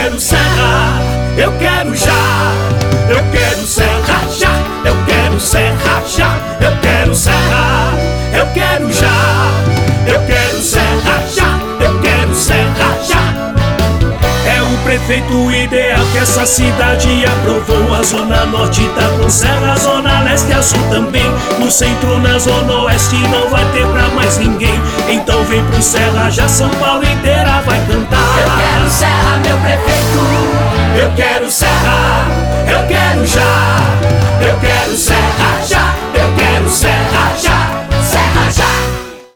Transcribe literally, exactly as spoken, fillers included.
quero Serra, eu quero já. Eu quero Serra já, eu quero Serra já. Eu quero Serra, eu quero já. Eu quero Serra já, eu quero Serra já. É o prefeito ideal que essa cidade aprovou. A zona norte tá com Serra, a zona leste e a sul também. No centro, na zona oeste não vai ter pra mais ninguém. Então vem pro Serra já, São Paulo inteira vai cantar. Eu quero Serra